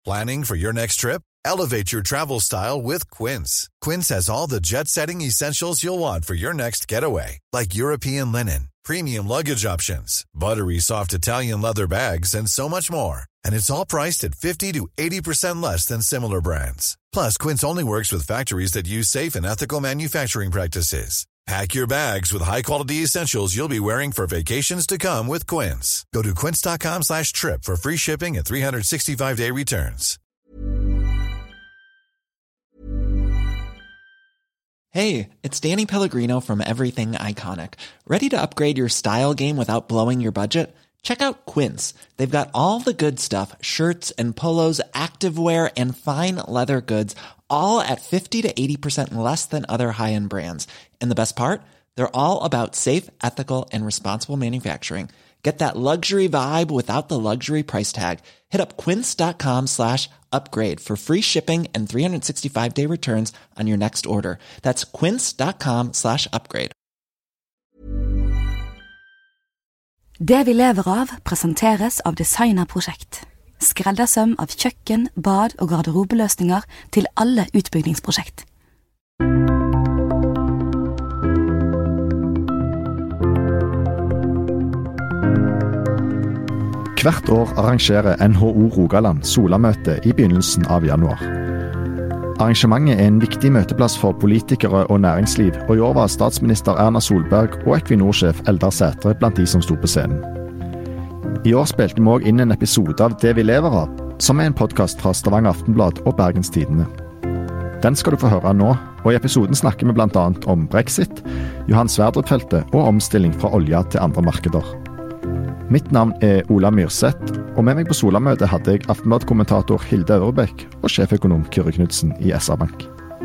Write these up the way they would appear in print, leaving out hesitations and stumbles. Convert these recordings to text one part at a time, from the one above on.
Planning for your next trip? Elevate your travel style with Quince. Quince has all the jet-setting essentials you'll want for your next getaway, like European linen, premium luggage options, buttery soft Italian leather bags, and so much more. And it's all priced at 50 to 80% less than similar brands. Plus, Quince only works with factories that use safe and ethical manufacturing practices. Pack your bags with high-quality essentials you'll be wearing for vacations to come with Quince. Go to quince.com/trip for free shipping and 365-day returns. Hey, it's Danny Pellegrino from Everything Iconic. Ready to upgrade your style game without blowing your budget? Check out Quince. They've got all the good stuff, shirts and polos, activewear, and fine leather goods, all at 50 to 80% less than other high-end brands. And the best part? They're all about safe, ethical, and responsible manufacturing. Get that luxury vibe without the luxury price tag. Hit up quince.com/upgrade for free shipping and 365-day returns on your next order. That's quince.com/upgrade. Det vi lever av presenteres av Designerprosjekt. Skreddersøm av kjøkken, bad og garderobeløsninger til alle utbyggingsprosjekt. Hvert år arrangerer NHO Rogaland Solamøte i begynnelsen av januar. Arrangementet er en viktig møteplass for politikere og næringsliv, og i år var statsminister Erna Solberg og Equinor-sjef Eldar Sætre blant de som sto på scenen. I år spilte vi også inn en episode av Det vi lever av, som er en podcast fra Stavanger Aftenblad og Bergens Tidende. Den skal du få høre nå, og i episoden snakker vi blant annet om Brexit, Johan Sverdrup-feltet og omstilling fra olje til andre markeder. Mitt navn er Ola Myrseth, og med meg på Solamøtet hadde jeg Aftenblad-kommentator Hilde Øvrebekk og sjeføkonom Kyrre Knudsen i SR-Bank.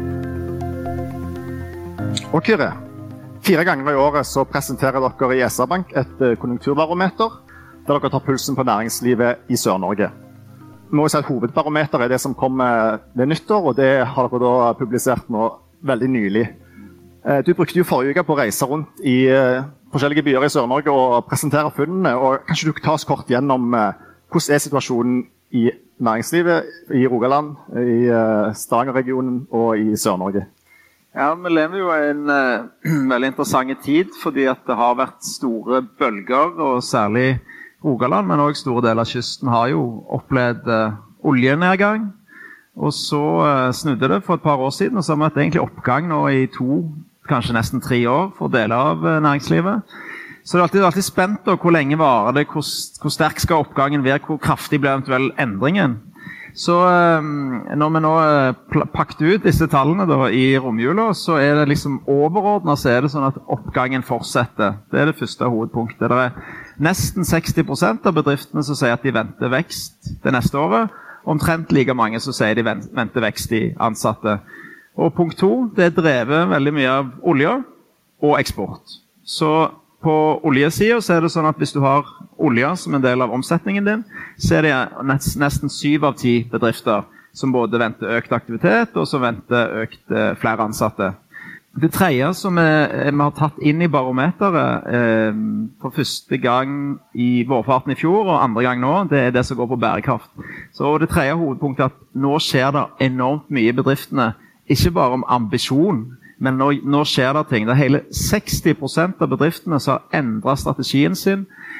Og Kyrre, 4 ganger i året så presenterer dere i SR-Bank et konjunkturbarometer, der dere tar pulsen på næringslivet i Sør-Norge. Vi må si at hovedbarometer er det som kommer ved nyttår, og det har dere da publisert nå veldig nylig. Du brukte jo forrige uke på å reise rundt i forskjellige byer i Sør-Norge og presentere funnene, og kanskje du ta oss kort gjennom hvordan er situasjonen i næringslivet i Rogaland, i Stavanger-regionen og i Sør-Norge? Ja, vi lever jo i en veldig interessant tid, fordi at det har vært store bølger, og særlig Rogaland, men også store deler av kysten har jo opplevd oljenedgang, og så snudde det for et par år siden, og så har vi hatt egentlig oppgang nå i 2, kanskje nesten 3 år for deler av næringslivet. Så det er alltid spent på hvor lenge varer det, hvor sterk skal oppgangen være, hvor kraftig blir eventuell endringen. Så når vi nå pakket ut disse tallene da, i romjula, så er det liksom overordnet, så er det sånn at oppgangen fortsetter. Det er det første hovedpunktet. Det er nesten 60% av bedriftene som sier at de venter vekst det neste året, omtrent like mange som sier de venter vekst i ansatte. Og punkt 2, det er drevet veldig mye av olje og eksport. Så på oljesiden så er det sånn at hvis du har olje som en del av omsetningen din, så er det nesten 7 av 10 bedrifter som både venter økt aktivitet og som venter økt flere ansatte. Det tredje som vi har tatt inn i barometeret for første gang i vårparten i fjor og andre gang nå, det er det som går på bærekraft. Så det tredje hovedpunktet er at nå skjer det enormt mye i bedriftene, ikke bare om ambisjon, men nå skjer det ting. Det er hele 60% av bedriftene som har endret strategien sin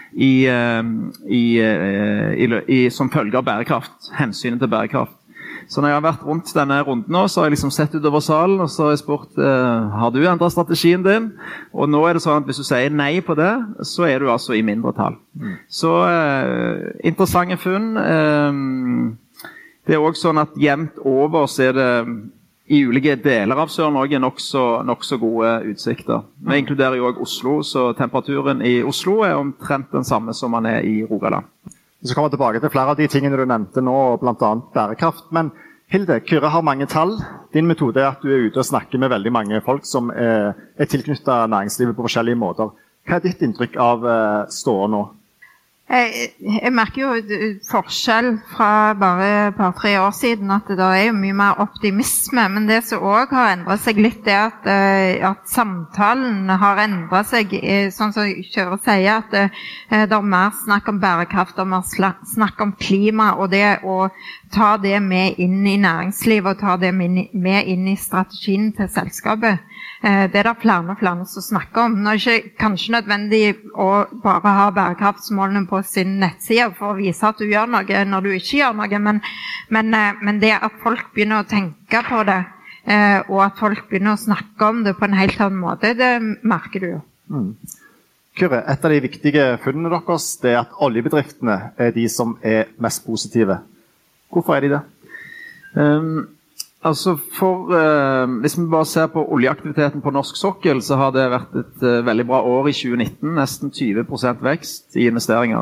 som følge av bærekraft, hensynet til bærekraft. Så når jeg har vært rundt denne runden nå, så har jeg liksom sett utover salen, og så har jeg spurt, har du endret strategien din? Og nå er det sånn at hvis du sier nei på det, så er du altså i mindre tall. Så interessante funn. Det er også sånn at jevnt over så er det i ulike deler av Sør-Norge nok så gode utsikter. Vi inkluderer jo også Oslo, så temperaturen i Oslo er omtrent den samme som man er i Rogaland. Så kommer vi tilbake til flere av de tingene du nevnte nå, blant annet bærekraft. Men Hilde, Kyrre har mange tall. Din metode er at du er ute og snakker med veldig mange folk som er tilknyttet næringslivet på forskjellige måter. Hva er ditt inntrykk av ståa nå? Jeg merker jo forskjell fra bare et par-tre år siden at det er jo mye mer optimisme, men det som også har endret seg litt er at samtalen har endret seg, sånn som Kyrre sier, at det er mer snakk om bærekraft og mer snakk om klima, og det å ta det med inn i næringslivet og ta det med inn i strategien til selskapet. Det det flere som snakker om. Nå det ikke kanskje nødvendig å bare ha bærekraftsmålene på sin nettside for å vise at du gjør noe når du ikke gjør noe, men det at folk begynner å tenke på det, og at folk begynner å snakke om det på en helt annen måte, det merker du jo. Kyrre, et av de viktige funnene deres, det at oljebedriftene de som mest positive. Hvorfor de det? Hvis vi bare ser på oljeaktiviteten på norsk sokkel, så har det vært et veldig bra år i 2019, nesten 20% vekst i investeringer.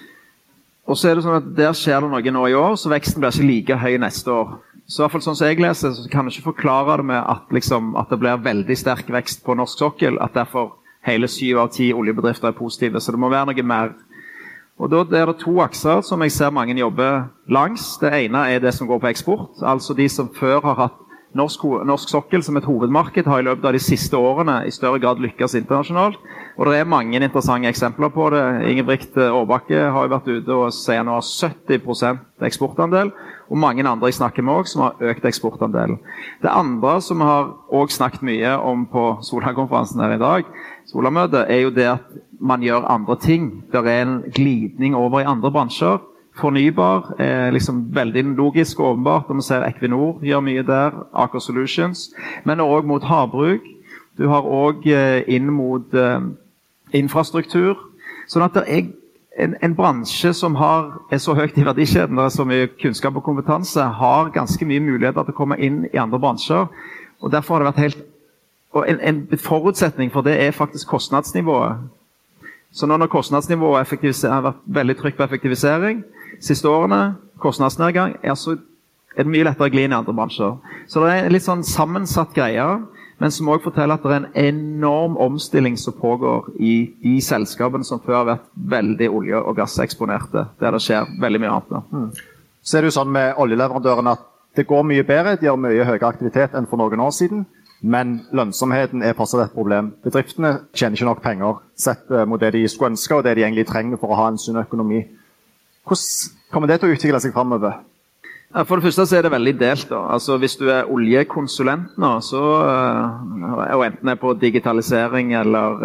Og så det sånn at der skjer det noe nå i år, så veksten blir ikke like høy neste år. Så i hvert fall sånn som jeg leser, så kan jeg ikke forklare det med at, at det blir veldig sterk vekst på norsk sokkel, at derfor hele 7 av 10 oljebedrifter positive, så det må være noe mer. Og da det 2 akser som jeg ser mange jobber langs. Det ene det som går på eksport, altså de som før har hatt norsk sokkel som et hovedmarked, har i løpet av de siste årene i større grad lykkes internasjonalt. Og det mange interessante eksempler på det. Ingebrigt Årbakke har jo vært ute og sier nå 70% eksportandel, og mange andre jeg snakker med også som har økt eksportandelen. Det andre som vi har også snakket mye om på Sola-konferansen her i dag, Sola-møtet, jo det at man gjør andre ting. Det en glidning over i andre bransjer. Fornybar veldig logisk og åpenbart. Og vi ser Equinor gjør mye der, Aker Solutions, men også mot havbruk. Du har også inn mot infrastruktur. Sånn at det en bransje som så høyt i verdikjeden, det så mye kunnskap og kompetanse, har ganske mye muligheter til å komme inn i andre bransjer. Og derfor har det vært og en forutsetning for det faktisk kostnadsnivået. Så når kostnadsnivået har vært veldig trykk på effektivisering, siste årene, kostnadsnedgang, så det mye lettere å gli inn i andre bransjer. Så det en litt sånn sammensatt greie, men som også forteller at det en enorm omstilling som pågår i de selskapene som før har vært veldig olje- og gasseksponerte, der det skjer veldig mye annet. Så det jo sånn med oljeleverandørene at det går mye bedre, de har mye høyere aktivitet enn for noen år siden, men lønnsomheten fortsatt et problem. Bedriftene tjener ikke nok penger, sett mot det de skulle ønske, og det de egentlig trenger for å ha en sunn økonomi. Hvordan kommer det til å utvikle seg fremover? For det første så det veldig delt. Altså, hvis du oljekonsulent nå, så, og enten på digitalisering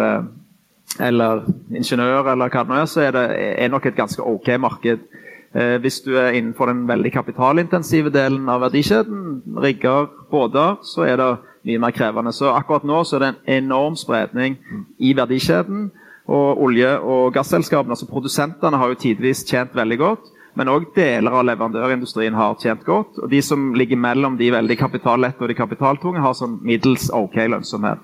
eller ingeniør, eller hva det nå så det nok et ganske ok marked. Hvis du innenfor den veldig kapitalintensive delen av verdikjeden, rigger, båter, så det mye mer krevende. Så akkurat nå så det en enorm spredning i verdikjeden, og olje- og gasselskapene, altså produsentene har jo tidvis tjent veldig godt, men også deler av leverandørindustrien har tjent godt, og de som ligger mellom de veldig kapitallette og de kapitaltunge har sånn middels ok lønnsomhet.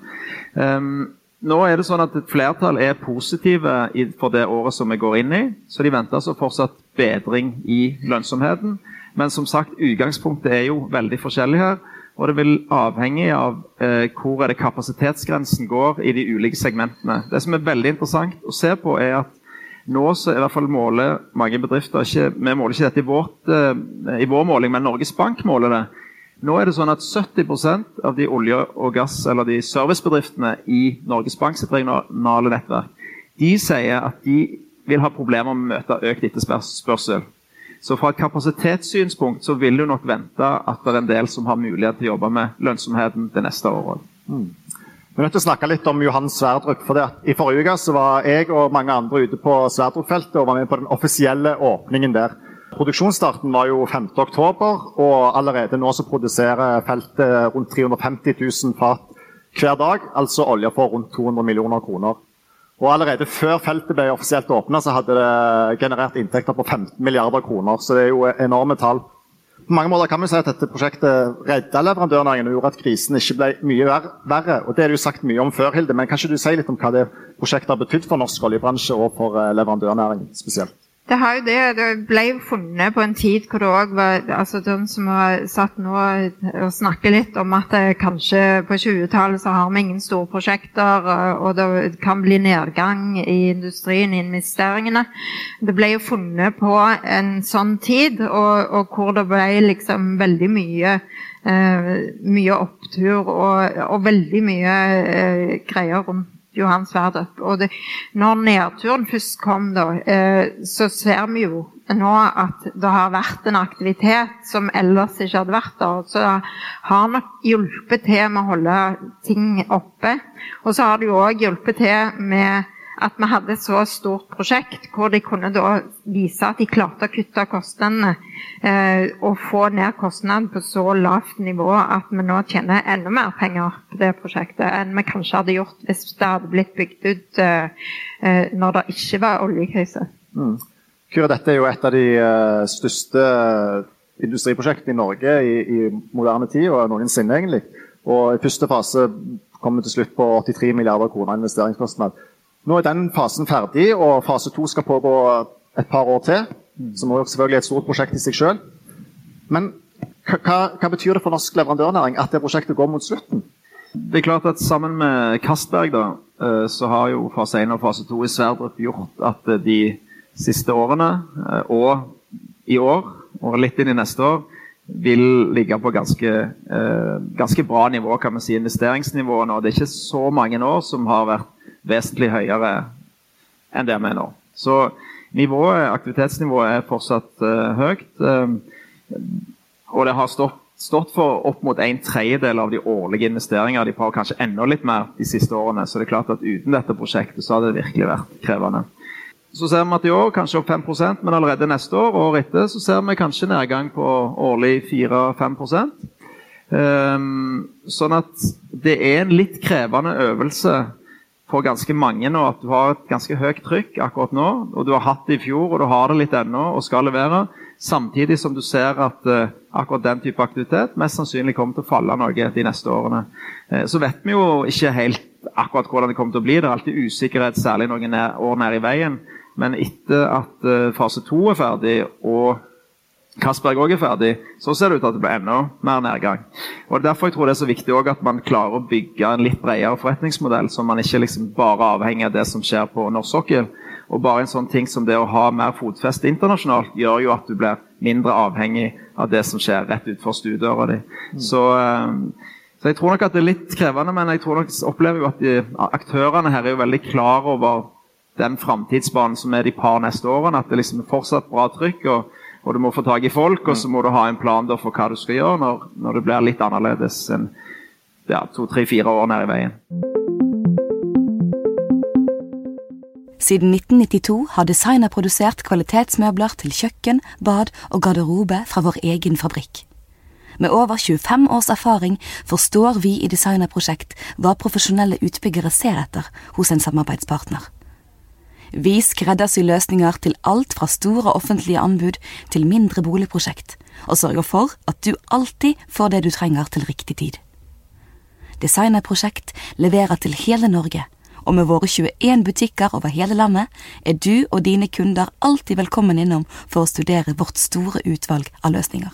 Nå det sånn at et flertall positive for det året som vi går inn i, så de venter så fortsatt bedring i lønnsomheten, men som sagt, utgangspunktet jo veldig forskjellig her, og det vil avhenge av hvor det kapasitetsgrensen går i de ulike segmentene. Det som veldig interessant å se på at nå så i hvert fall måler mange bedrifter, vi måler ikke dette i vår måling, men Norges Bank måler det. Nå det sånn at 70% av de olje- og gass, eller de servicebedriftene i Norges Bank sitt regionale nettverk, de sier at de vil ha problemer med å møte økt etterspørsel. Så fra et kapasitetssynspunkt så vil du nok vente at det en del som har mulighet til å jobbe med lønnsomheten det neste året. Vi nødt til å snakke litt om Johan Sverdrup, for i forrige uke så var jeg og mange andre ute på Sverdrup-feltet og var med på den offisielle åpningen der. Produksjonsstarten var jo 5. oktober, og allerede nå så produserer feltet rundt 350 000 fat hver dag, altså olje for rundt 200 millioner kroner. Og allerede før feltet ble offisielt åpnet, så hadde det generert inntekter på 15 milliarder kroner, så det jo enorme tall. På mange måter kan vi si at dette prosjektet reddet leverandørnæringen og gjorde at krisen ikke ble mye verre, og det det jo sagt mye om før, Hilde, men kan ikke du si litt om hva det prosjektet har betydd for norsk oljebransje og for leverandørnæringen spesielt? Det har jo det ble jo funnet på en tid hvor det også var, altså de som har satt nå og snakket litt om at kanskje på 20-tallet så har vi ingen store prosjekter, og det kan bli nedgang i industrien, i investeringene. Det ble jo funnet på en sånn tid, og hvor det ble liksom veldig mye opptur og veldig mye greier rundt Johan Sverdrup. Og når nedturen først kom da, så ser vi jo nå at det har vært en aktivitet som ellers ikke hadde vært der. Så det har nok hjulpet til med å holde ting oppe. Og så har det jo også hjulpet til med at vi hadde et så stort prosjekt hvor de kunne da vise at de klarte å kutte kostnadene og få ned kostnadene på så lavt nivå at vi nå tjener enda mer penger på det prosjektet enn vi kanskje hadde gjort hvis det hadde blitt bygd ut når det ikke var oljekrise. Kyrre, dette er jo et av de største industriprosjektene i Norge i moderne tid, og noensinne egentlig. Og i første fase kom vi til slutt på 83 milliarder kroner investeringskostnad. Nå er den fasen ferdig, og fase 2 skal pågå et par år til, som er selvfølgelig et stort prosjekt i seg selv. Men hva betyr det for norsk leverandørnæring at det prosjektet går mot slutten? Det er klart at sammen med Castberg da, så har jo fase 1 og fase 2 i Sverdrup gjort at de siste årene, og i år, og litt inn i neste år, vil ligge på ganske bra nivå, kan man si, investeringsnivåene, og det er ikke så mange år som har vært vesentlig høyere enn det vi er nå. Så aktivitetsnivået er fortsatt høyt, og det har stått for opp mot 1/3 av de årlige investeringer. De har kanskje enda litt mer de siste årene, så det er klart at uten dette prosjektet så hadde det virkelig vært krevende. Så ser vi at i år kanskje opp 5%, men allerede neste år og året etter så ser vi kanskje nedgang på årlig 4-5%. Sånn at det er en litt krevende øvelse for ganske mange nå, at du har et ganske høyt trykk akkurat nå, og du har hatt det i fjor, og du har det litt ennå, og skal levere, samtidig som du ser at akkurat den type aktivitet mest sannsynlig kommer til å falle noe de neste årene. Så vet vi jo ikke helt akkurat hvordan det kommer til å bli. Det er alltid usikkerhet, særlig noen år nær i veien, men etter at fase 2 er ferdig, og Castberg også er ferdig, så ser det ut til at det blir enda mer nedgang. Og derfor jeg tror det er så viktig også at man klarer å bygge en litt bredere forretningsmodell, så man ikke liksom bare avhenger av det som skjer på norsk sokkel. Og bare en sånn ting som det å ha mer fotfeste internasjonalt gjør jo at du blir mindre avhengig av det som skjer rett utenfor stuedøra di. Så jeg tror nok at det er litt krevende, men jeg tror nok opplever jo at aktørene her er jo veldig klar over den fremtidsbanen som er de par neste årene, at det liksom er fortsatt bra trykk, og du må få tag i folk, og så må du ha en plan for hva du skal gjøre når det blir litt annerledes enn 2, 3, 4 år nær i veien. Siden 1992 har Designer produsert kvalitetsmøbler til kjøkken, bad og garderobe fra vår egen fabrikk. Med over 25 års erfaring forstår vi i Designer-prosjekt hva profesjonelle utbyggere ser etter hos en samarbeidspartner. Vi skreddersyr løsninger til alt fra store offentlige anbud til mindre boligprosjekt, og sørger for at du alltid får det du trenger til riktig tid. Designer-prosjekt leverer til hele Norge, og med våre 21 butikker over hele landet er du og dine kunder alltid velkommen innom for å studere vårt store utvalg av løsninger.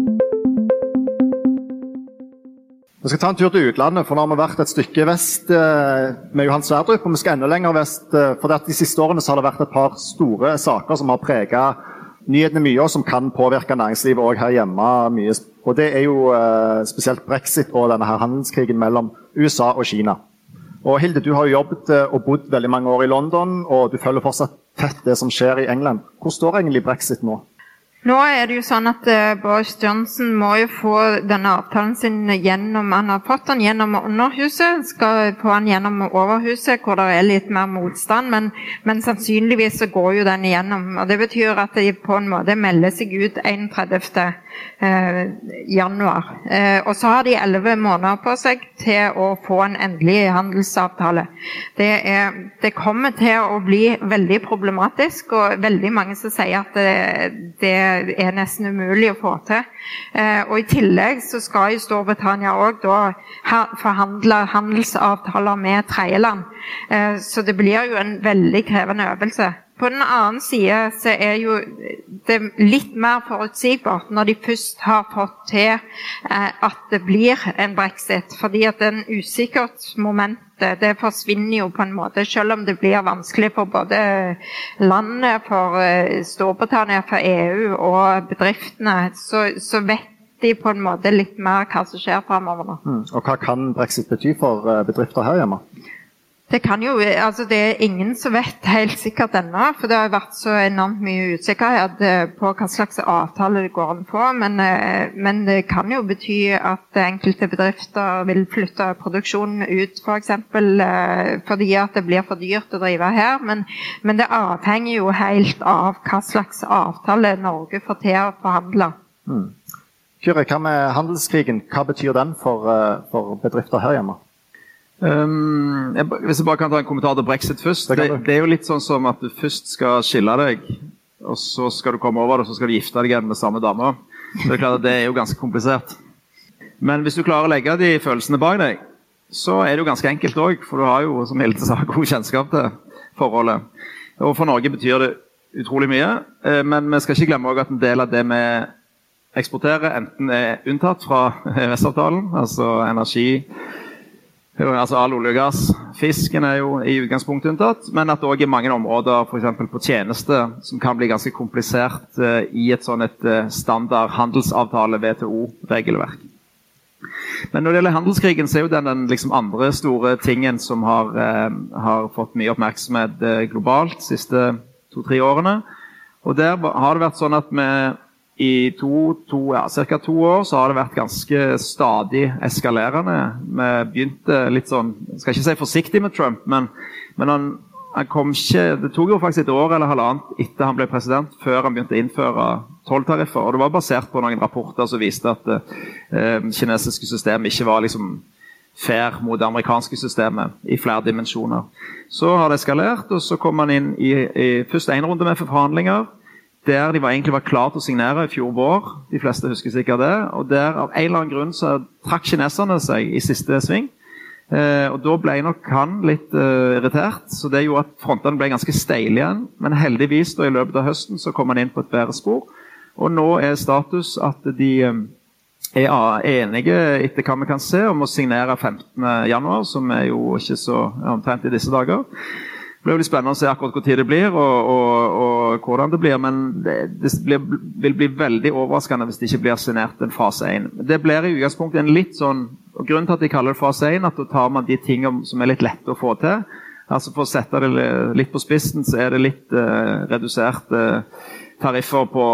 Vi skal ta en tur til utlandet, for nå har vi vært et stykke vest med Johan Sverdrup, og vi skal enda lenger vest, for de siste årene så har det vært et par store saker som har preget nyhetene mye, og som kan påvirke næringslivet også her hjemme mye. Og det er jo spesielt Brexit og denne her handelskrigen mellom USA og Kina. Og Hilde, du har jo jobbet og bodd veldig mange år i London, og du følger fortsatt tett det som skjer i England. Hvor står egentlig Brexit nå? Nå er det jo sånn at Boris Johnson må jo få denne avtalen sin gjennom, han har fått den gjennom underhuset, skal få den gjennom overhuset, hvor det er litt mer motstand, men sannsynligvis så går jo den igjennom, og det betyr at de på en måte melder seg ut 31. januar. Og så har de 11 måneder på seg til å få en endelig handelsavtale. Det kommer til å bli veldig problematisk, og veldig mange som sier at det er nesten umulig å få til. Og i tillegg så skal jo Storbritannia også da forhandle handelsavtaler med tredjeland. Så det blir jo en veldig krevende øvelse. På den annen side så er jo det litt mer forutsigbart når de først har fått til at det blir en Brexit, fordi at den usikkert momentet, det forsvinner jo på en måte, selv om det blir vanskelig for både landet, for Storbritannia, for EU og bedriftene, så vet de på en måte litt mer hva som skjer fremover nå. Og hva kan Brexit bety for bedrifter her hjemme? Det kan jo, altså det ingen som vet helt sikkert ennå, for det har vært så enormt mye usikkerhet på hva slags avtale det går an på, men det kan jo bety at enkelte bedrifter vil flytte produksjonen ut, for eksempel, fordi at det blir for dyrt å drive her, men det avhenger jo helt av hva slags avtale Norge får til å forhandle. Kyrre, hva med handelskrigen? Hva betyr den for bedrifter her hjemme? Hvis jeg bare kan ta en kommentar til Brexit først. Det jo litt sånn som at du først skal skille deg, og så skal du komme over det, og så skal du gifte deg igjen med samme dame. Så det klart at det jo ganske komplisert. Men hvis du klarer å legge de følelsene bak deg, så det jo ganske enkelt også, for du har jo, som Hilde sa, god kjennskap til forholdet. Og for Norge betyr det utrolig mye, men vi skal ikke glemme også at en del av det vi eksporterer enten unntatt fra EØS-avtalen, altså energi, altså all olje og gass. Fisken jo i utgangspunktet unntatt, men at det også mange områder, for eksempel på tjeneste, som kan bli ganske komplisert i et sånn et standard handelsavtale WTO-regelverk. Men når det gjelder handelskrigen, så jo den liksom andre store tingen som har fått mye oppmerksomhet globalt de siste 2-3 årene. Og der har det vært sånn at vi i cirka 2 år så har det vært ganske stadig eskalerende. Vi begynte litt sånn, jeg skal ikke si forsiktig med Trump, men han kom ikke, det tok jo faktisk 1 år eller halvannet etter han ble president, før han begynte å innføre tolltariffer. Og det var basert på noen rapporter som viste at det kinesiske systemet ikke var liksom fair mot det amerikanske systemet i flere dimensjoner. Så har det eskalert, og så kom man inn i først en runde med forhandlinger, der de egentlig var klare til å signere i fjor vår. De fleste husker sikkert det. Og der av en eller annen grunn så trakk kineserne seg i siste sving. Og da ble nok han litt irritert, så det gjorde at frontene ble ganske steile igjen. Men heldigvis da i løpet av høsten så kom han inn på et bedre spor. Og nå status at de enige etter hva vi kan se om å signere 15. januar, som jo ikke så omtrent i disse dager. Det blir jo litt spennende å se akkurat hvor tid det blir og hvordan det blir, men det vil bli veldig overraskende hvis det ikke blir signert en fase 1. Det blir i utgangspunktet en litt sånn, og grunnen til at de kaller det fase 1, at da tar man de tingene som litt lette å få til. Altså for å sette det litt på spissen, så det litt redusert tariffer på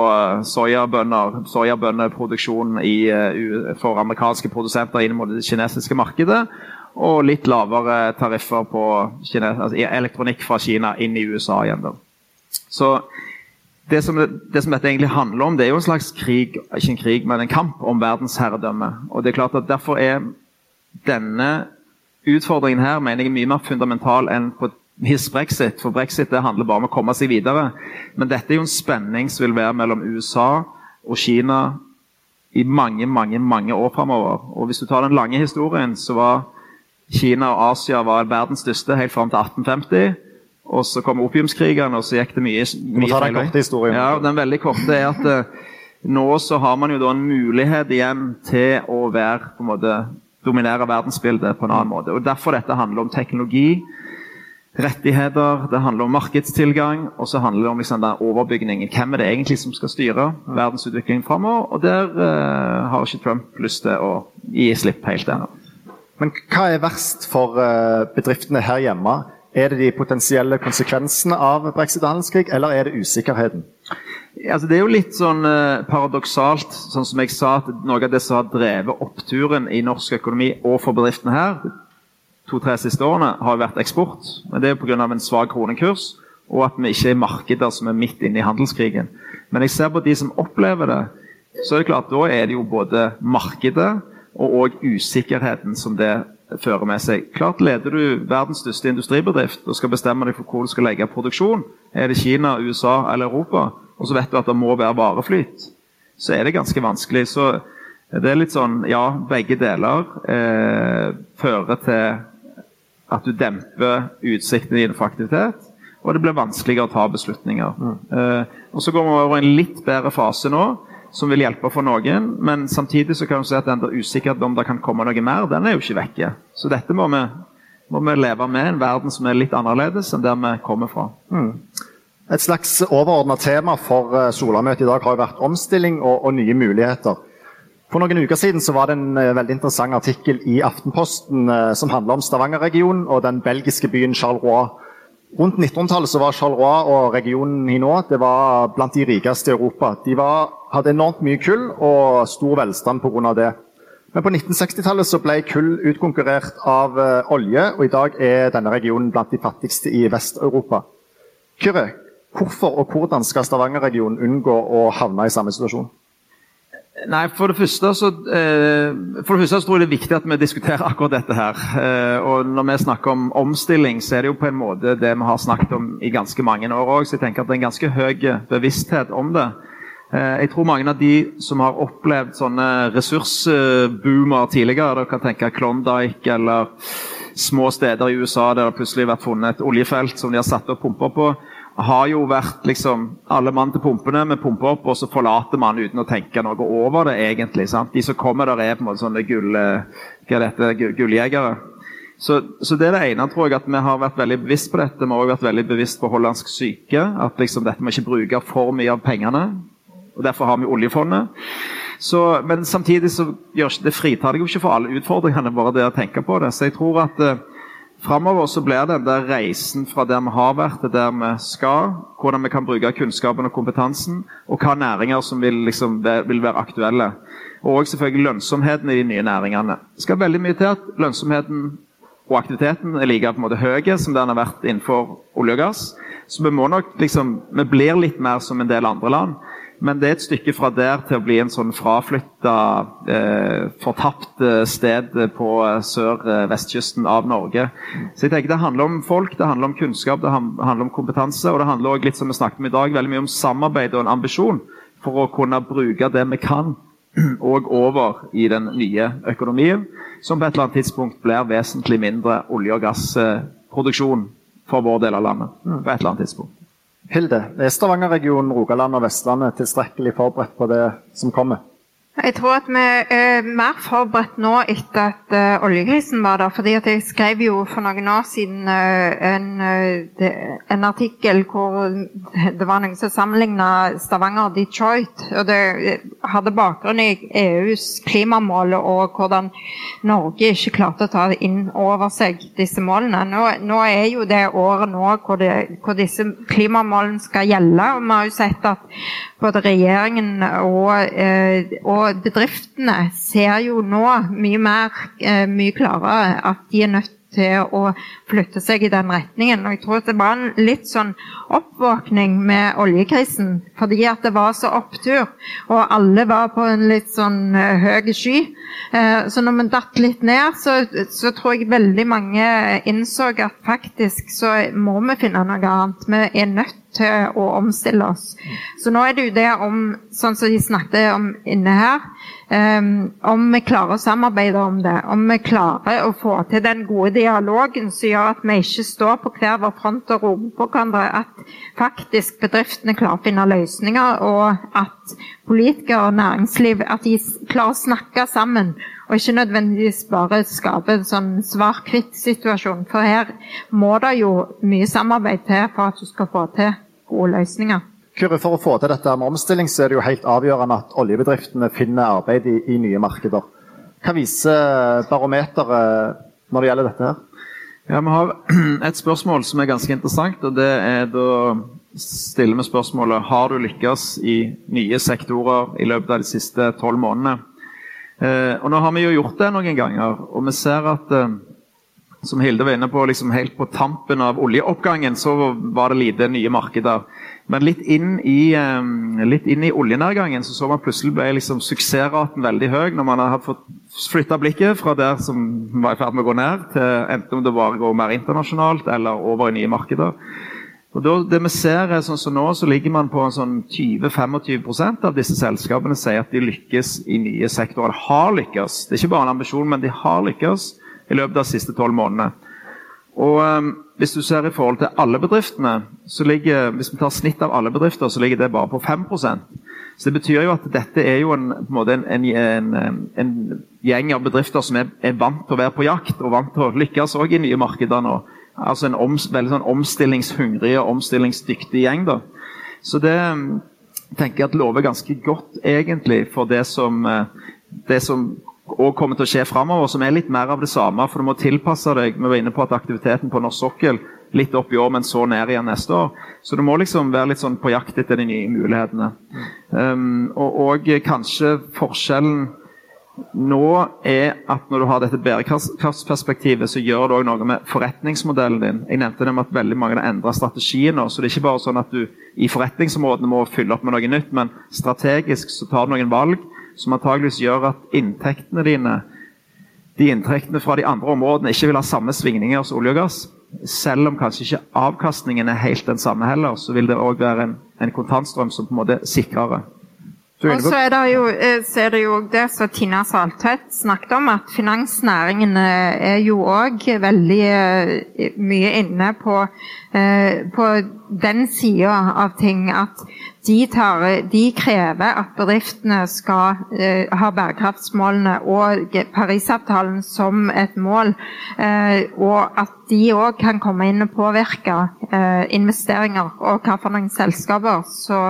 sojabønneproduksjon for amerikanske produsenter inn mot det kinesiske markedet, og litt lavere tariffer på elektronikk fra Kina inn i USA igjen. Så det som dette egentlig handler om, det jo en slags krig, ikke en krig, men en kamp om verdens herredømme. Og det klart at derfor denne utfordringen her, mener jeg, mye mer fundamental enn på Brexit. For Brexit det handler bare om å komme seg videre. Men dette jo en spenning som vil være mellom USA og Kina i mange, mange, mange år fremover. Og hvis du tar den lange historien, så var Kina og Asia var verdens største helt frem til 1850, og så kom opiumskrigene, og så gikk det mye Du må ta den korte historien. Ja, den veldig korte at nå så har man jo da en mulighet igjen til å være, på en måte, dominere verdensbildet på en annen måte. Og derfor dette handler om teknologi, rettigheter, det handler om markedstilgang, og så handler det om liksom, den overbygningen. Hvem det egentlig som skal styre verdensutviklingen fremover? Og der har ikke Trump lyst til å gi slipp helt ennå. Men hva verst for bedriftene her hjemme? Det de potensielle konsekvensene av Brexit og handelskrig, eller det usikkerheten? Altså, det jo litt sånn paradoksalt, sånn som jeg sa, at noe av det som har drevet oppturen i norsk økonomi og for bedriftene her, 2-3 siste årene, har vært eksport. Men det jo på grunn av en svag kronekurs, og at vi ikke markeder som midt inne i handelskrigen. Men jeg ser på de som opplever det, så det klart, da det jo både markedet, og usikkerheten som det fører med seg. Klart leder du verdens største industribedrift og skal bestemme deg for hvor du skal legge produksjon. Det Kina, USA eller Europa, og så vet du at det må være vareflyt, så det ganske vanskelig. Så det litt sånn, ja, begge deler fører til at du demper utsiktene dine for aktivitet, og det blir vanskeligere å ta beslutninger. Og så går vi over en litt bedre fase nå, som vil hjelpe for noen, men samtidig så kan vi si at den usikkerheten om det kan komme noe mer, den jo ikke vekke. Så dette må vi leve med en verden som litt annerledes enn der vi kommer fra. Et slags overordnet tema for Solamøtet i dag har jo vært omstilling og nye muligheter. For noen uker siden så var det en veldig interessant artikkel i Aftenposten som handler om Stavanger-regionen og den belgiske byen Charleroi. Rundt 1900-tallet så var Charleroi og regionen i nå, det var blant de rikeste i Europa. De hadde enormt mye kull og stor velstand på grunn av det. Men på 1960-tallet så ble kull utkonkurrert av olje, og i dag er denne regionen blant de fattigste i Vest-Europa. Kyrre, hvorfor og hvordan skal Stavanger-regionen unngå å havne i samme situasjon? Nei, for det første så tror jeg det er viktig at vi diskuterer akkurat dette her. Og når vi snakker om omstilling, så er det jo på en måte det vi har snakket om i ganske mange år også. Så jeg tenker at det er en ganske høy bevissthet om det. Jeg tror mange av de som har opplevd sånne ressursboomer tidligere, dere kan tenke Klondike eller små steder i USA der det plutselig har vært funnet et oljefelt som de har satt opp pumper på, har jo vært liksom alle mann til pumpene med pumper opp, og så forlater man uten å tenke noe over det egentlig. Sant? De som kommer der på en måte sånne gulljegere. Så det er det ene, tror jeg, at vi har vært veldig bevisst på dette. Vi har også vært veldig bevisst på hollandsk syke, at liksom dette må ikke bruke for mye av pengene, og derfor har vi oljefondet. Men samtidig så det fritar det jo ikke for alle utfordringene, bare det å tenke på det. Så jeg tror at fremover så blir det den reisen fra der vi har vært til der vi skal, hvordan vi kan bruke kunnskapen og kompetansen, og hva næringer som vil være aktuelle. Og selvfølgelig lønnsomheten i de nye næringene. Det skal veldig mye til at lønnsomheten og aktiviteten er like på en måte høye som den har vært innenfor olje og gass. Så vi må nok vi blir litt mer som en del andre land. Men det er et stykke fra der til å bli en sånn fraflyttet, fortapt sted på sør-vestkysten av Norge. Så jeg tenker det handler om folk, det handler om kunnskap, det handler om kompetanse, og det handler også litt som vi snakket om i dag, veldig mye om samarbeid og en ambisjon for å kunne bruke det vi kan og over i den nye økonomien, som på et eller annet tidspunkt blir vesentlig mindre olje- og gassproduksjon for vår del av landet, på et eller annet tidspunkt. Hilde, er Stavanger-regionen, Rogaland og Vestlandet tilstrekkelig forberedt på det som kommer? Jeg tror at vi er mer forberedt nå etter at oljekrisen var der, fordi at jeg skrev jo for noen år siden en artikkel hvor det var noen som sammenlignet Stavanger og Detroit, og det hadde bakgrunn i EUs klimamål og hvordan Norge ikke klarte å ta inn over seg disse målene. Nå er jo det året nå hvor disse klimamålene skal gjelde, og vi har jo sett at både regjeringen og bedriftene ser jo nå mye klarere at de er nødt til å flytte seg i den retningen. Og jeg tror at det var en litt sånn oppvåkning med oljekrisen, fordi at det var så opptur, og alle var på en litt sånn høy sky. Så når man datt litt ned, så tror jeg veldig mange innså at faktisk så må vi finne noe annet. Vi er nødt til å omstille oss. Så nå er det jo det sånn som de snakket om inne her, om vi klarer å samarbeide om det, om vi klarer å få til den gode dialogen som gjør at vi ikke står på hver vår front og roper på hverandre, at faktisk bedriftene klarer å finne løsninger, og at politikere og næringsliv, at de klarer å snakke sammen, og ikke nødvendigvis bare skape en sånn svart-hvitt-situasjon, for her må det jo mye samarbeid til for at du skal få til gode løsninger. Kyrre, for å få til dette med omstilling, så er det jo helt avgjørende at oljebedriftene finner arbeid i nye markeder. Hva viser barometeret når det gjelder dette her? Ja, vi har et spørsmål som er ganske interessant, og det er da stiller vi spørsmålet: har du lykkes i nye sektorer i løpet av de siste 12 månedene? Og nå har vi jo gjort det noen ganger, og vi ser at som Hilde var inne på, liksom helt på tampen av oljeoppgangen så var det lite nye markeder. Men litt inn i oljenedgangen så man plutselig ble liksom suksessraten veldig høy når man har fått flyttet blikket fra der som var i ferd med å gå ned, til enten om det bare går mer internasjonalt eller over i nye markeder. Og det vi ser er sånn som nå, så ligger man på en sånn 20-25% av disse selskapene sier at de lykkes i nye sektorer. De har lykkes. Det er ikke bare en ambisjon, men de har lykkes i løpet av de siste 12 månedene. Og hvis du ser i forhold til alle bedriftene, så hvis vi tar snitt av alle bedrifter, så ligger det bare på 5%. Så det betyr jo at dette er jo en gjeng av bedrifter som er vant til å være på jakt, og vant til å lykkes også i nye markeder nå. Altså en veldig sånn omstillingshungrig og omstillingsdyktig gjeng da. Så det tenker jeg at lover ganske godt egentlig for det som det som også kommer til å skje fremover, som litt mer av det samme, for du må tilpasse deg. Vi var inne på at aktiviteten på norsk sokkel litt opp i år, men så ned igjen neste år. Så du må liksom være litt sånn på jakt etter de nye mulighetene. Og kanskje forskjellen nå at når du har dette bærekraftsperspektivet, så gjør det også noe med forretningsmodellen din. Jeg nevnte det med at veldig mange har endret strategien nå, så det ikke bare sånn at du i forretningsområdene må fylle opp med noe nytt, men strategisk så tar du noen valg som antageligvis gjør at inntektene dine, de inntektene fra de andre områdene, ikke vil ha samme svingninger som olje og gass. Selv om kanskje ikke avkastningen helt den samme heller, så vil det også være en kontantstrøm som på en måte sikrere. Og så det jo det som Tina Saltvedt snakket om, at finansnæringen jo også veldig mye inne på den siden av ting, at de krever at bedriftene skal ha bærekraftsmålene og Parisavtalen som et mål, og at de også kan komme inn og påvirke investeringer og hva for noen selskaper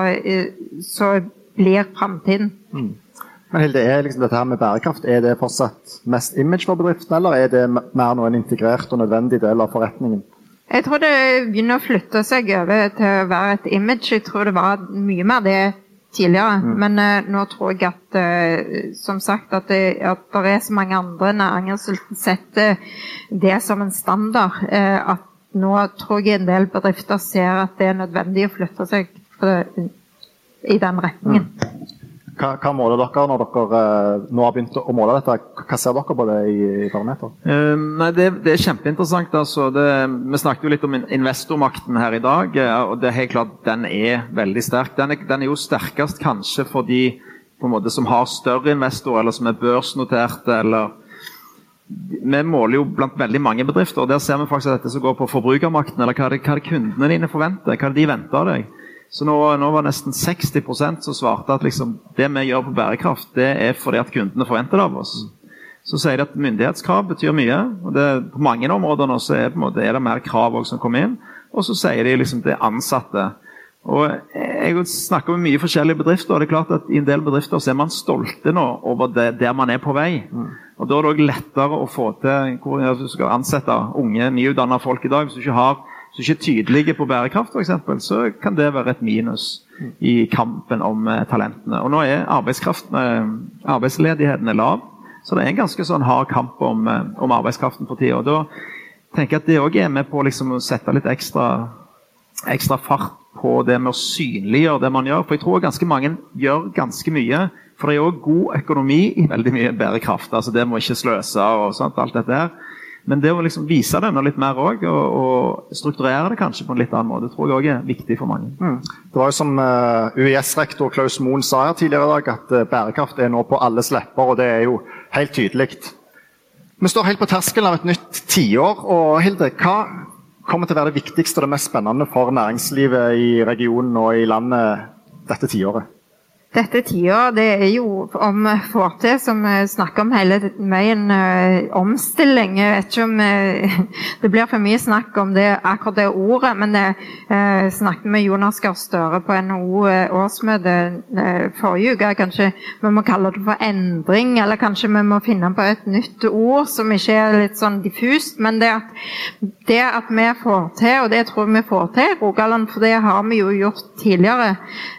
så blir fremtiden. Men Hilde, liksom dette her med bærekraft, det fortsatt mest image for bedriften, eller det mer nå en integrert og nødvendig del av forretningen? Jeg tror det begynner å flytte seg over til å være et image. Jeg tror det var mye mer det tidligere, men nå tror jeg at, som sagt, at det så mange andre næringer som setter det som en standard, at nå tror jeg en del bedrifter ser at det nødvendig å flytte seg i den retningen. Hva måler dere når dere nå har begynt å måle dette? Hva ser dere på det i parameter? Nei, det kjempeinteressant. Altså. Vi snakket jo litt om investormakten her i dag, og det helt klart den veldig sterk. Den jo sterkest kanskje for de på en måte, som har større investorer, eller som børsnoterte, eller vi måler jo blant veldig mange bedrifter, og der ser vi faktisk at dette som går på forbrukermakten, eller hva det kundene dine forventer, hva de venter av deg. Så nå var nesten 60% som svarte at liksom, det vi gjør på bærekraft, det fordi at kundene forventer det av oss. Så sier de at myndighetskrav betyr mye, og på mange områder nå så det mer krav også som kommer inn, og så sier de liksom det ansatte. Og jeg snakker med mye forskjellige bedrifter, og det klart at i en del bedrifter så man stolte nå over der man på vei. Og da det også lettere å få til hvor du skal ansette unge, nyutdannede folk i dag, hvis du ikke er tydelige på bærekraft for eksempel, så kan det være et minus i kampen om talentene. Og nå arbeidsledigheten lav, så det en ganske sånn hard kamp om arbeidskraften for tiden. Og da tenker jeg at det også med på liksom, å sette litt ekstra fart på det med å synliggjøre det man gjør. For jeg tror ganske mange gjør ganske mye, for det også god økonomi i veldig mye bærekraft. Altså det må ikke sløse og sånt, alt dette her. Men det å liksom vise det litt mer også, og strukturere det kanskje på en litt annen måte, tror jeg også viktig for mange. Det var jo som UiS-rektor Klaus Moen sa her tidligere i dag, at bærekraft nå på alles lepper, og det jo helt tydelig. Vi står helt på terskelen av et nytt tiår, og Hilde, hva kommer til å være det viktigste og det mest spennende for næringslivet i regionen og i landet dette tiåret? Dette tiåret, det jo om vi får til, som vi snakker om hele veien, omstilling. Jeg vet ikke om det blir for mye snakk om det, akkurat det ordet, men det snakket med Jonas Gahr Støre på NHO-årsmøte forrige uke. Kanskje vi må kalle det for endring, eller kanskje vi må finne på et nytt ord som ikke litt sånn diffust, men det at vi får til, og det tror jeg vi får til, Rogaland, for det har vi jo gjort tidligere,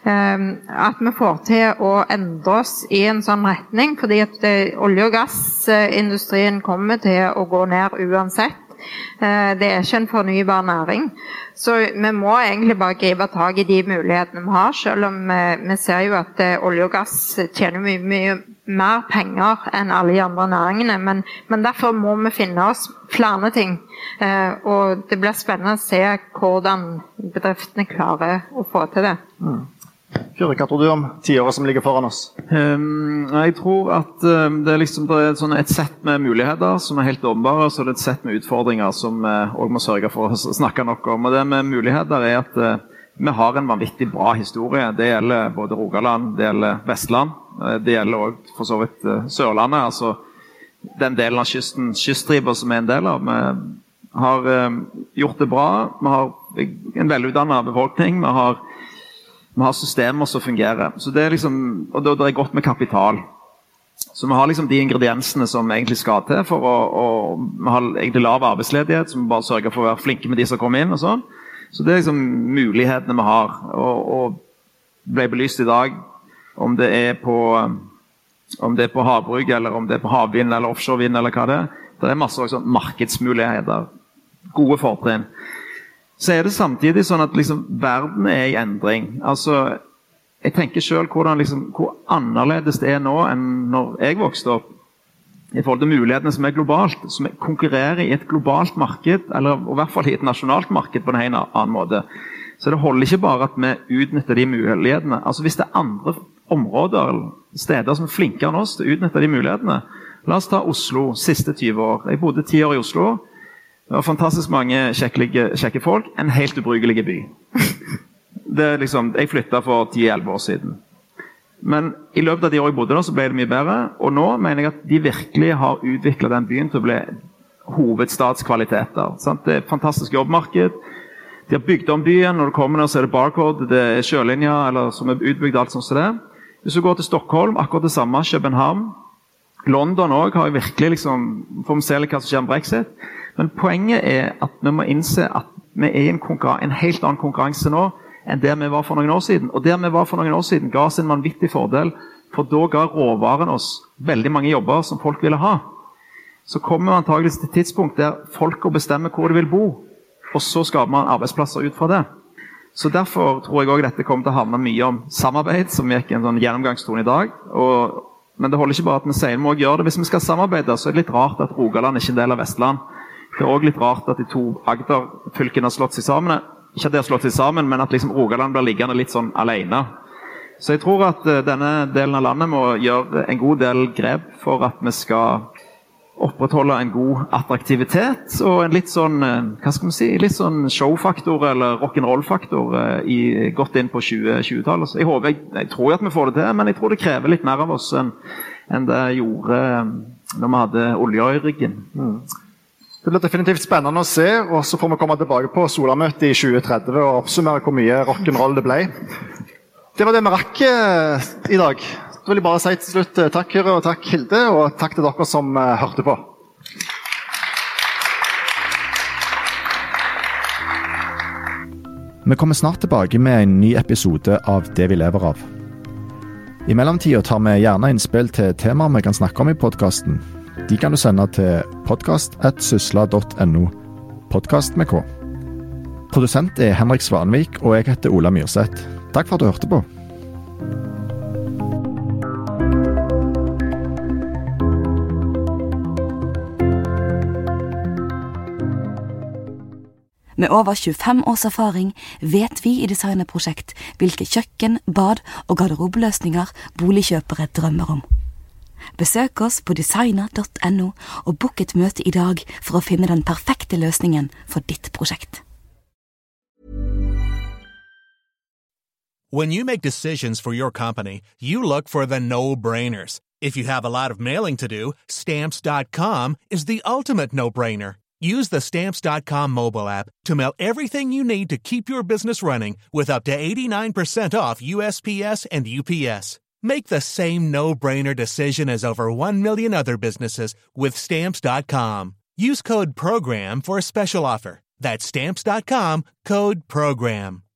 at vi får til å endre oss i en sånn retning, fordi at olje- og gassindustrien kommer til å gå ned uansett. Det ikke en fornybar næring. Så vi må egentlig bare gripe tak i de mulighetene vi har, selv om vi ser jo at olje og gass tjener mye mer penger enn alle de andre næringene, men derfor må vi finne oss flere ting. Og det blir spennende å se hvordan bedriftene klarer å få til det. Kjøre, hva tror du om tiåret som ligger foran oss? Jeg tror at det liksom det sånn et sett med muligheter som helt åpenbare, så det et sett med utfordringer som vi også må sørge for å snakke nok om. Og det med muligheter at vi har en vanvittig bra historie. Det gjelder både Rogaland, det gjelder Vestland, det gjelder også for så vidt Sørlandet, altså den delen av kyststriper som en del av. Vi har gjort det bra, vi har en velutdannet befolkning, vi har systemer som fungerer. Så det liksom, og det godt med kapital. Så vi har liksom de ingrediensene som egentlig skal til for å vi har egentlig lav arbeidsledighet, som bare sørger for å være flinke med de som kommer inn og sånn. Så det liksom mulighetene vi har, og ble belyst i dag, om det er på havbruk, eller om det er på havvind, eller offshorevind, eller hva det er. Det er masse også markedsmuligheter, gode fortrinn. Så er det samtidig sånn at liksom, verden er i endring. Altså, jeg tenker selv hvor annerledes det er nå enn når jeg vokste opp, i forhold til mulighetene som er globalt, som konkurrerer i et globalt marked, eller i hvert fall i et nasjonalt marked på en annen måte. Så det holder ikke bare at vi utnytter de mulighetene. Altså hvis det er andre områder, eller steder som er flinkere enn oss til å utnytte de mulighetene. La oss ta Oslo, siste 20 år. Jeg bodde 10 år i Oslo. Det var fantastisk mange kjekke folk. En helt ubrukelig by. Det er liksom, jeg flyttet for 10-11 år siden. Men i løpet av de år jeg bodde der, så ble det mye bedre. Og nå mener jeg at de virkelig har utviklet den byen til å bli hovedstadskvaliteter. Sant? Det er et fantastisk jobbmarked. De har bygd om byen. Når du kommer der, så er det barcode, det er sjølinjer, eller som er utbygd alt sånn som det. Hvis du går til Stockholm, akkurat det samme, København, London også har jo virkelig liksom, får vi se litt hva som skjer med Brexit. Men poenget er at vi må innse at vi er i en helt annen konkurranse nå enn det vi var for noen år siden. Og det vi var for noen år siden ga oss en vanvittig fordel, for da ga råvaren oss veldig mange jobber som folk ville ha. Så kommer vi antageligvis til et tidspunkt der folk bestemmer hvor de vil bo, og så skaper man arbeidsplasser ut fra det. Så derfor tror jeg også dette kommer til å handle mye om samarbeid, som gikk en sånn gjennomgangstone i dag, men det holder ikke bare at vi sier vi må gjøre det. Hvis vi skal samarbeide, så er det litt rart at Rogaland ikke er en del av Vestland. Det er også litt rart at de 2 Agder-fylkene har slått seg sammen. Ikke at de har slått seg sammen, men at liksom Rogaland blir liggende litt sånn alene. Så jeg tror at denne delen av landet må gjøre en god del grep for at vi skal opprettholde en god attraktivitet og en litt sånn, hva skal vi si, litt sånn showfaktor eller rock'n'roll-faktor gått inn på 2020-tallet. Så jeg tror at vi får det til, men jeg tror det krever litt mer av oss enn det gjorde når vi hadde olje i ryggen. Det blir definitivt spennende å se, og så får vi komme tilbake på Solamøtet i 2030 og oppsummere hvor mye rock'n'roll det ble. Det var det vi rakk i dag. Da vil jeg bare si til slutt takk Kyrre og takk Hilde, og takk til dere som hørte på. Vi kommer snart tilbake med en ny episode av Det vi lever av. I mellomtiden tar vi gjerne innspill til temaer vi kan snakke om i podcasten. De kan du sende til podcast@sysla.no, podcast med K. Produsent er Henrik Svanvik, og jeg heter Ola Myrseth. Takk for at du hørte på. Med over 25 års erfaring vet vi i Designerprosjekt hvilke kjøkken, bad og garderobeløsninger boligkjøpere drømmer om. Besøk oss på designer.no og book et møte i dag for å finne den perfekte løsningen for ditt prosjekt. When you make decisions for your company, you look for the no-brainers. If you have a lot of mailing to do, Stamps.com is the ultimate no-brainer. Use the Stamps.com mobile app to mail everything you need to keep your business running with up to 89% off USPS and UPS. Make the same no-brainer decision as over 1 million other businesses with Stamps.com. Use code PROGRAM for a special offer. That's Stamps.com, code PROGRAM.